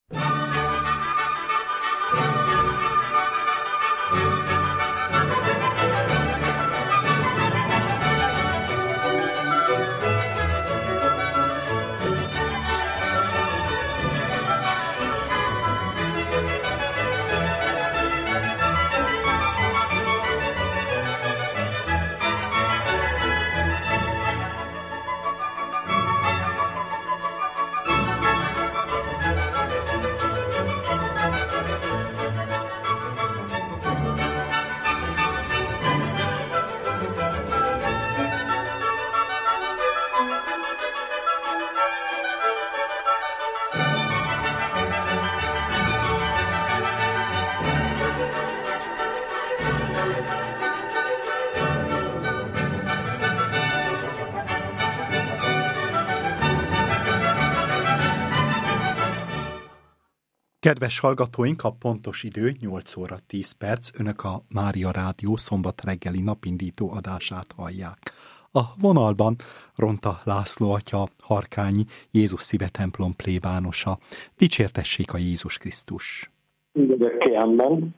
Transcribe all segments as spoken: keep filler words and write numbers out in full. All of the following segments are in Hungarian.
Kedves hallgatóink, a pontos idő nyolc óra tíz perc, önök a Mária Rádió szombat reggeli napindító adását hallják. A vonalban Ronta László atya, harkányi Jézus Szíve templom plébánosa. Dicsértessék a Jézus Krisztus! Üdvözlöm!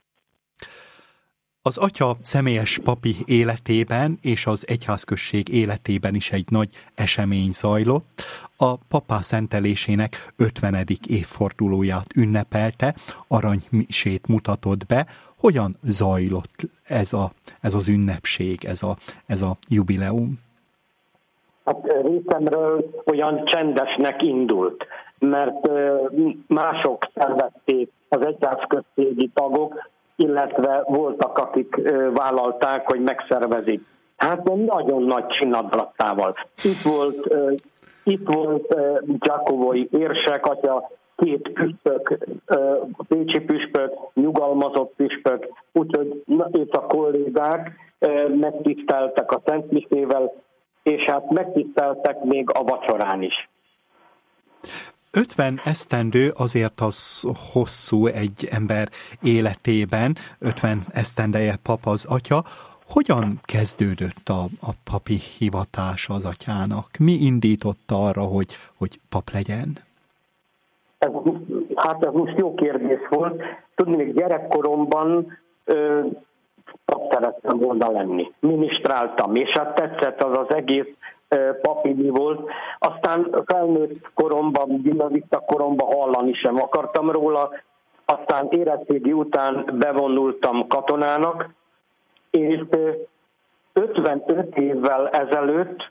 Az atya személyes papi életében és az egyházközség életében is egy nagy esemény zajlott. A papá szentelésének ötvenedik évfordulóját ünnepelte, aranymisét mutatott be. Hogyan zajlott ez, a, ez az ünnepség, ez a, ez a jubileum? Hát részemről olyan csendesnek indult, mert mások szervezték, az egyházközségi tagok, illetve voltak, akik vállalták, hogy megszervezik. Hát nagyon nagy csinadlattával. Itt volt, itt volt Gyakovói érsek atya, két püspök, pécsi püspök, nyugalmazott püspök, úgyhogy itt a kollégák megtiszteltek a Szent Misével, és hát megtiszteltek még a vacsorán is. ötven esztendő azért az hosszú egy ember életében, ötven esztendeje pap az atya. Hogyan kezdődött a, a papi hivatás az atyának? Mi indította arra, hogy, hogy pap legyen? Ez, hát ez most jó kérdés volt. Tudni, hogy gyerekkoromban ö, pap szerettem volna lenni. Ministráltam, és hát tetszett az az egész papini volt. Aztán felnőtt koromban, gimnazista koromban hallani sem akartam róla, aztán érettségi után bevonultam katonának, és ötvenöt évvel ezelőtt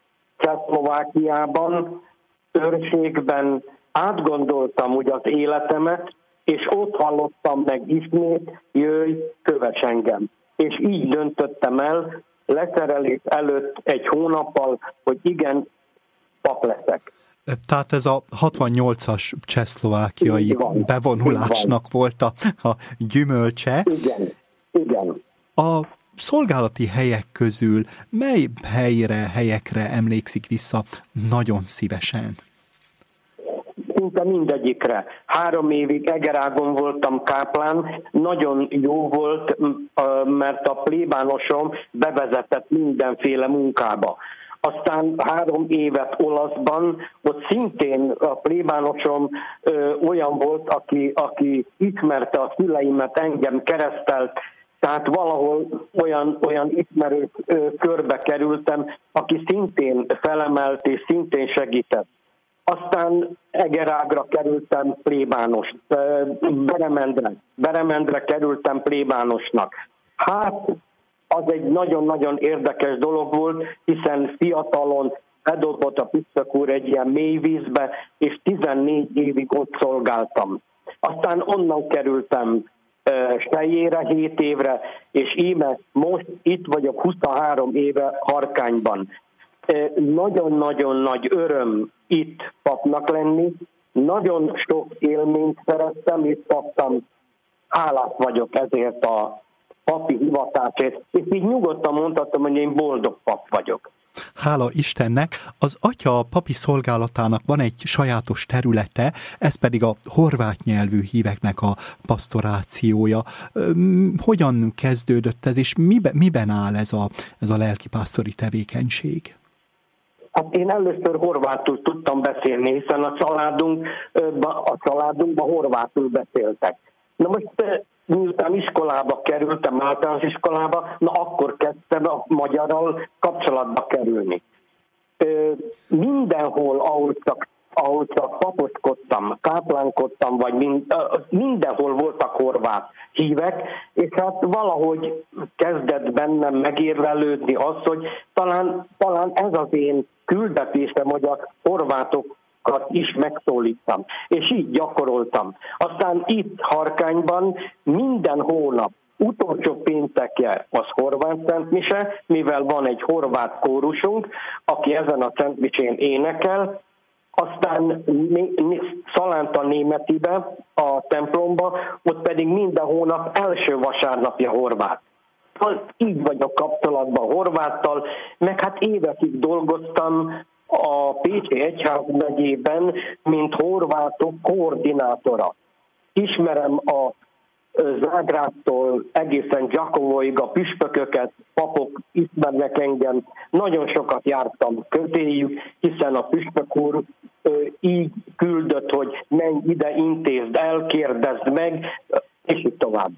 Csehszlovákiában, őrségben átgondoltam úgy az életemet, és ott hallottam meg ismét, jöjj, kövess engem. És így döntöttem el, leszerelés előtt egy hónappal, hogy igen, pap leszek. Tehát ez a hatvannyolcas csehszlovákiai bevonulásnak volt a, a gyümölcse. Igen, igen. A szolgálati helyek közül mely helyre, helyekre emlékszik vissza nagyon szívesen? Szinte mindegyikre. Három évig Egerágon voltam káplán, nagyon jó volt, mert a plébánosom bevezetett mindenféle munkába. Aztán három évet Olaszban, ott szintén a plébánosom ö, olyan volt, aki, aki ismerte a szüleimet, engem keresztelt, tehát valahol olyan, olyan ismerős ö, körbe kerültem, aki szintén felemelt és szintén segített. Aztán Egerágra kerültem plébános, Beremendre, Beremendre kerültem plébánosnak. Hát az egy nagyon-nagyon érdekes dolog volt, hiszen fiatalon bedobott a püspök úr egy ilyen mély vízbe, és tizennégy évig ott szolgáltam. Aztán onnan kerültem Sejére hét évre, és íme most itt vagyok huszonhárom éve Harkányban. Nagyon-nagyon nagy öröm itt papnak lenni, nagyon sok élményt szereztem, itt kaptam, hálás vagyok ezért a papi hivatásért, és így nyugodtan mondhatom, hogy én boldog pap vagyok. Hála Istennek, az atya papi szolgálatának van egy sajátos területe, ez pedig a horvát nyelvű híveknek a pasztorációja. Hogyan kezdődött ez, és miben, miben áll ez a, ez a lelkipásztori tevékenység? Hát én először horvátul tudtam beszélni, hiszen a családunkban, a családunkban horvátul beszéltek. Na most miután iskolába kerültem, általános iskolába, na akkor kezdtem a magyarral kapcsolatba kerülni. Mindenhol, ahol csak, ahol csak paposkodtam, káplánkodtam, vagy mind, mindenhol voltak horvát hívek, és hát valahogy kezdett bennem megérlelődni az, hogy talán, talán ez az én küldetésem, hogy a horvátokat is megszólítam. És így gyakoroltam. Aztán itt Harkányban minden hónap utolsó pénteke az horvát szentmise, mivel van egy horvát kórusunk, aki ezen a szentmisén énekel, aztán Szalánta Németibe, a templomba, ott pedig minden hónap első vasárnapja horvát. Így vagyok kapcsolatban horváttal, meg hát évekig dolgoztam a Pécsi Egyházmegyében, mint horvátok koordinátora. Ismerem a Zágrábtól egészen Gyakovóig a püspököket, papok ismernek engem, nagyon sokat jártam közéjük, hiszen a püspök úr így küldött, hogy menj ide, intézd el, kérdezd meg, és így tovább.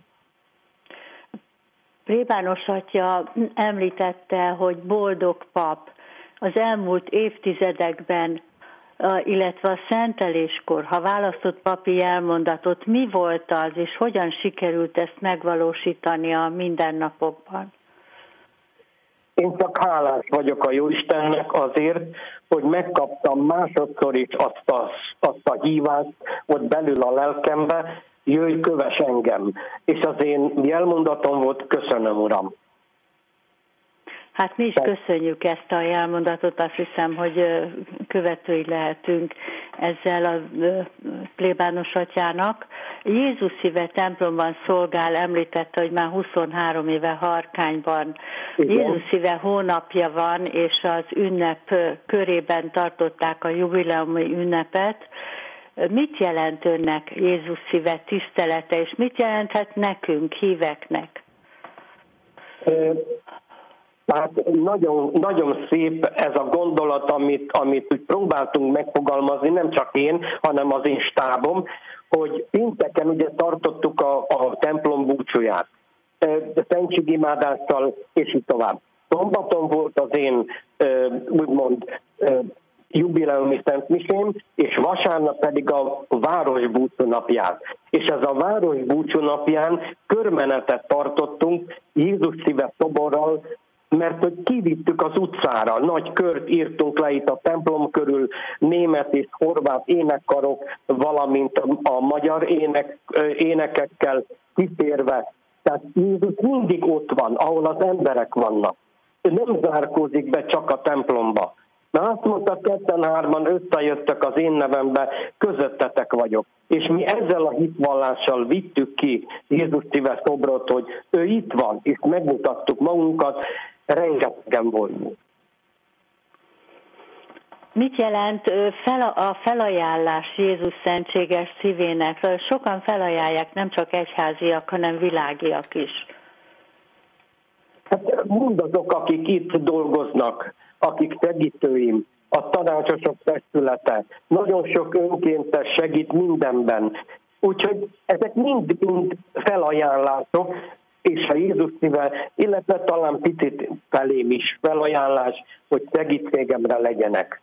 Plébános atya említette, hogy boldog pap az elmúlt évtizedekben, illetve a szenteléskor, ha választott papi elmondatot, mi volt az, és hogyan sikerült ezt megvalósítani a mindennapokban? Én csak hálás vagyok a Jóistennek azért, hogy megkaptam másodszor is azt a, azt a hívást ott belül a lelkembe, jöjj, kövess engem. És az én jelmondatom volt, köszönöm, Uram. Hát mi is köszönjük ezt a jelmondatot, azt hiszem, hogy követői lehetünk ezzel a plébános atyának. Jézus szíve templomban szolgál, említette, hogy már huszonhárom éve Harkányban. Igen. Jézus szíve hónapja van, és az ünnep körében tartották a jubileumi ünnepet. Mit jelent önnek Jézus szíve tisztelete, és mit jelenthet nekünk, híveknek? Hát nagyon, nagyon szép ez a gondolat, amit, amit úgy próbáltunk megfogalmazni, nem csak én, hanem az én stábom, hogy pénteken ugye tartottuk a, a templom búcsúját, szentségimádással, és így tovább. Szombaton volt az én úgymond jubileumi szentmisém, és vasárnap pedig a városbúcsú napját. És ez a városbúcsú napján körmenetet tartottunk Jézus szíve szoborral, mert hogy kivittük az utcára, nagy kört írtunk le itt a templom körül, német és horvát énekkarok, valamint a, a magyar ének, énekekkel kitérve. Tehát Jézus mindig ott van, ahol az emberek vannak. Ő nem zárkózik be csak a templomba. Na azt mondta, ketten-hárman összejöttek az én nevembe, közöttetek vagyok. És mi ezzel a hitvallással vittük ki Jézus szíve szobrot, hogy ő itt van, és megmutattuk magunkat, rengetegen voltunk. Mit jelent a felajánlás Jézus szentséges szívének? Sokan felajánlják, nem csak egyháziak, hanem világiak is. Hát mindazok, akik itt dolgoznak, akik segítőim, a tanácsosok testülete, nagyon sok önkéntes segít mindenben. Úgyhogy ezek mind-mind felajánlások, és a Jézus szíve, illetve talán picit felém is felajánlás, hogy segítségemre legyenek.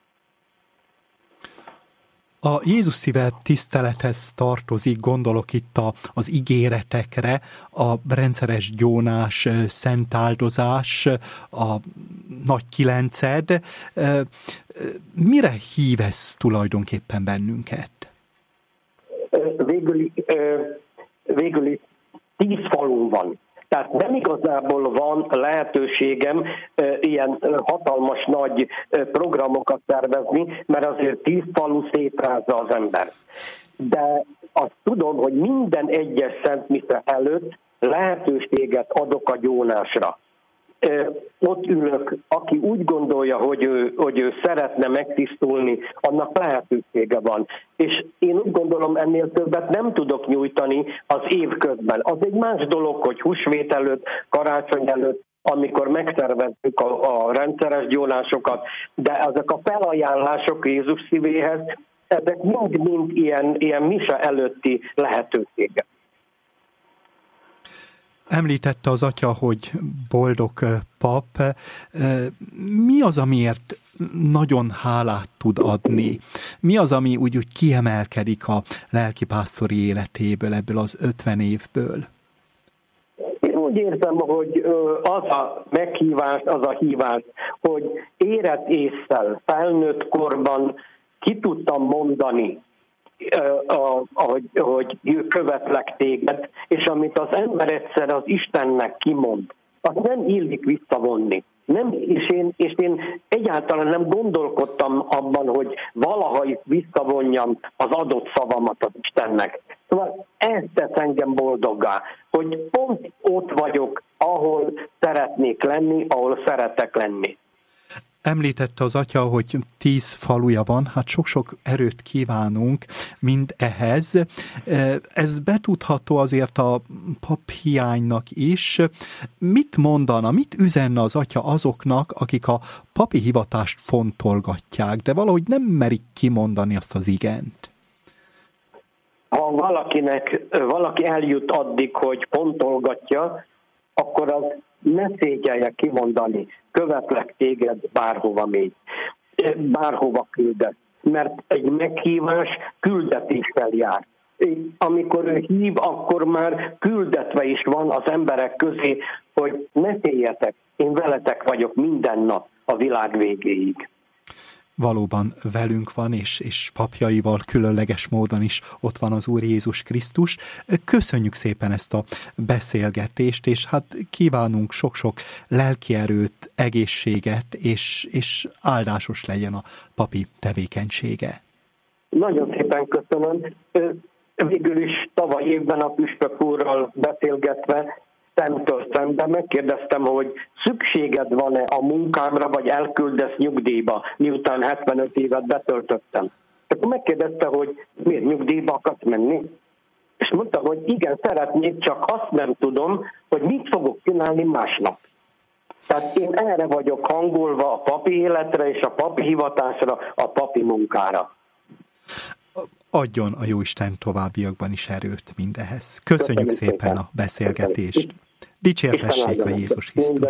A Jézus szíve tisztelethez tartozik, gondolok itt a, az ígéretekre, a rendszeres gyónás, szentáldozás, a nagy kilenced. Mire hív ez tulajdonképpen bennünket? Végül, végül is tíz falun van. Tehát nem igazából van lehetőségem e, ilyen hatalmas nagy programokat tervezni, mert azért tíz falu szétrázza az ember. De azt tudom, hogy minden egyes szentmise előtt lehetőséget adok a gyónásra. E, ott ülök, aki úgy gondolja, hogy ő, hogy ő szeretne megtisztulni, annak lehetősége van. És én úgy gondolom, ennél többet nem tudok nyújtani az év közben. Az egy más dolog, hogy húsvét előtt, karácsony előtt amikor megszervezzük a, a rendszeres gyónásokat, de ezek a felajánlások Jézus szívéhez, ezek mind-mind ilyen, ilyen mise előtti lehetőségek. Említette az atya, hogy boldog pap. Mi az, amiért nagyon hálát tud adni? Mi az, ami úgy, úgy kiemelkedik a lelkipásztori életéből, ebből az ötven évből? Én úgy érzem, hogy az a meghívás, az a hívás, hogy érett ésszel, felnőtt korban ki tudtam mondani, hogy, hogy követlek téged, és amit az ember egyszer az Istennek kimond, azt nem illik visszavonni. Nem, és, én, és én egyáltalán nem gondolkodtam abban, hogy valaha itt visszavonjam az adott szavamat az Istennek. Szóval ez tesz engem boldoggá, hogy pont ott vagyok, ahol szeretnék lenni, ahol szeretek lenni. Említette az atya, hogy tíz faluja van, hát sok-sok erőt kívánunk mind ehhez. Ez betudható azért a paphiánynak is. Mit mondana, mit üzenne az atya azoknak, akik a papi hivatást fontolgatják, de valahogy nem merik kimondani azt az igent? Ha valakinek, valaki eljut addig, hogy fontolgatja, akkor az ne szégyelje kimondani, követlek téged bárhova mégy, bárhova küldesz, mert egy meghívás küldetéssel jár. Amikor ő hív, akkor már küldetve is van az emberek közé, hogy ne féljetek, én veletek vagyok minden nap a világ végéig. Valóban velünk van, és, és papjaival különleges módon is ott van az Úr Jézus Krisztus. Köszönjük szépen ezt a beszélgetést, és hát kívánunk sok-sok lelkierőt, egészséget, és, és áldásos legyen a papi tevékenysége. Nagyon szépen köszönöm. Végül is tavaly évben a püspök úrral beszélgetve, szemtől szemben megkérdeztem, hogy szükséged van-e a munkámra, vagy elküldesz nyugdíjba, miután hetvenöt évet betöltöttem. Akkor megkérdezte, hogy miért nyugdíjba akarsz menni? És mondta, hogy igen, szeretnék, csak azt nem tudom, hogy mit fogok csinálni másnap. Tehát én erre vagyok hangolva a papi életre és a papi hivatásra, a papi munkára. Adjon a Jóisten továbbiakban is erőt mindehhez. Köszönjük Köszönjük szépen a beszélgetést. Dicsértessék a Jézus Krisztus.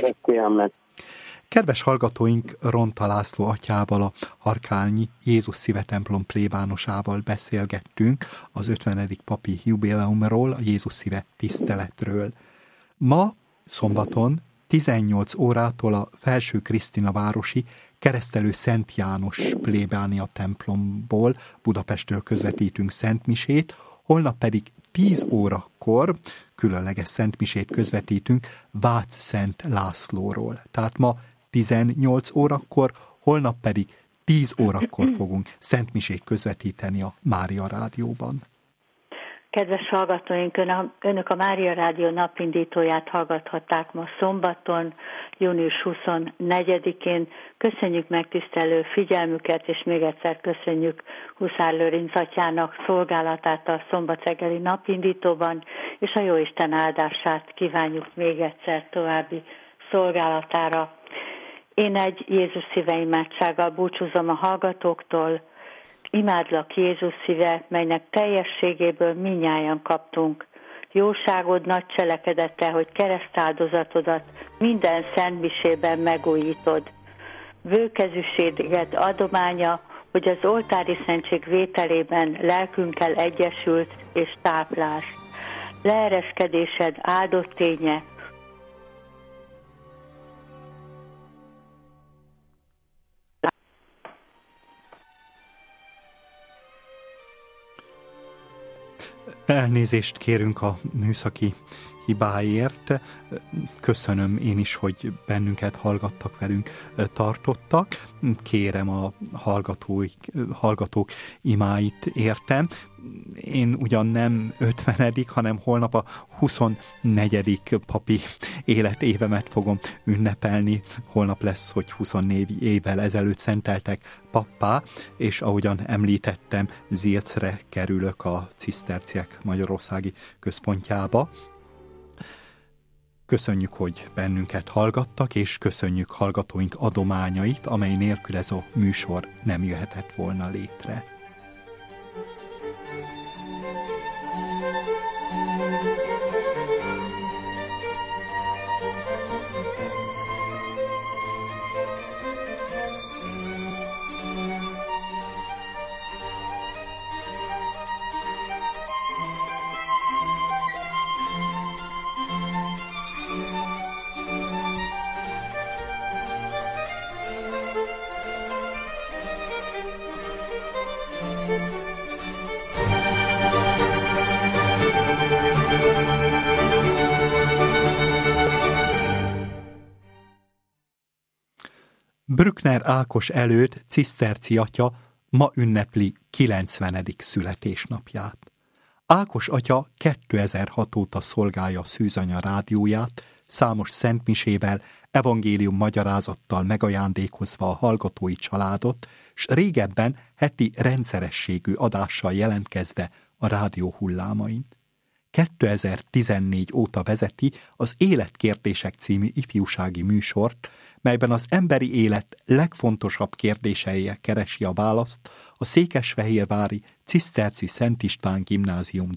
Kedves hallgatóink, Ronta László atyával, a Harkányi Jézus Szíve templom plébánosával beszélgettünk az ötvenedik papi jubileumról, a Jézus Szíve tiszteletről. Ma, szombaton, tizennyolc órától a Felső Krisztina városi Keresztelő Szent János plébánia templomból Budapestről közvetítünk szentmisét, holnap pedig tíz órakor különleges szentmisét közvetítünk Vác Szent Lászlóról. Tehát ma tizennyolc órakor, holnap pedig tíz órakor fogunk szentmisét közvetíteni a Mária Rádióban. Kedves hallgatóink, önök a Mária Rádió napindítóját hallgathatták ma szombaton, június huszonnegyedikén. Köszönjük megtisztelő figyelmüket, és még egyszer köszönjük Huszár Lőrinc atyának szolgálatát a szombat reggeli napindítóban, és a Jóisten áldását kívánjuk még egyszer további szolgálatára. Én egy Jézus szíve imádsággal búcsúzom a hallgatóktól. Imádlak, Jézus szíve, melynek teljességéből minnyájan kaptunk. Jóságod nagy cselekedete, hogy keresztáldozatodat minden szentmisében megújítod. Vőkezűséged adománya, hogy az oltári szentség vételében lelkünkkel egyesült és táplás. Leereszkedésed áldott ténye, Elnézést kérünk a műszaki hibáért. Köszönöm én is, hogy bennünket hallgattak, velünk tartottak. Kérem a hallgatók, hallgatók imáit értem. Én ugyan nem ötvenedik, hanem holnap a huszonnegyedik papi életévemet fogom ünnepelni. Holnap lesz, hogy huszonnégy évvel ezelőtt szenteltek pappá, és ahogyan említettem, Zilcre kerülök a Ciszterciek Magyarországi Központjába. Köszönjük, hogy bennünket hallgattak, és köszönjük hallgatóink adományait, amely nélkül ez a műsor nem jöhetett volna létre. Brückner Ákos előtt Ciszterci atya ma ünnepli kilencvenedik születésnapját. Ákos atya kétezer-hat óta szolgálja a Szűzanya rádióját, számos szentmisével, evangélium magyarázattal megajándékozva a hallgatói családot, s régebben heti rendszerességű adással jelentkezve a rádió hullámain. kétezer-tizennégy óta vezeti az Életkérdések című ifjúsági műsort, melyben az emberi élet legfontosabb kérdéseire keresi a választ a székesfehérvári Ciszterci Szent István Gimnázium